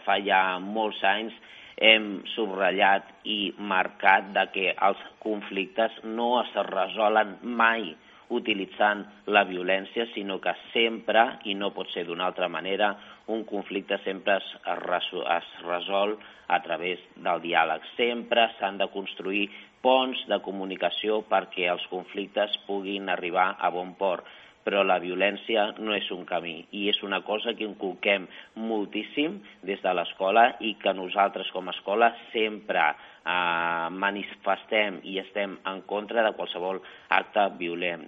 fa ja molts anys hem subratllat i marcat que els conflictes no es resolen mai utilitzant la violència, sinó que sempre, i no pot ser d'una altra manera, un conflicte sempre es resol a través del diàleg. Sempre s'han de construir ponts de comunicació perquè els conflictes puguin arribar a bon port. Però la violència no és un camí i és una cosa que inculquem moltíssim des de l'escola i que nosaltres com a escola sempre manifestem i estem en contra de qualsevol acte violent.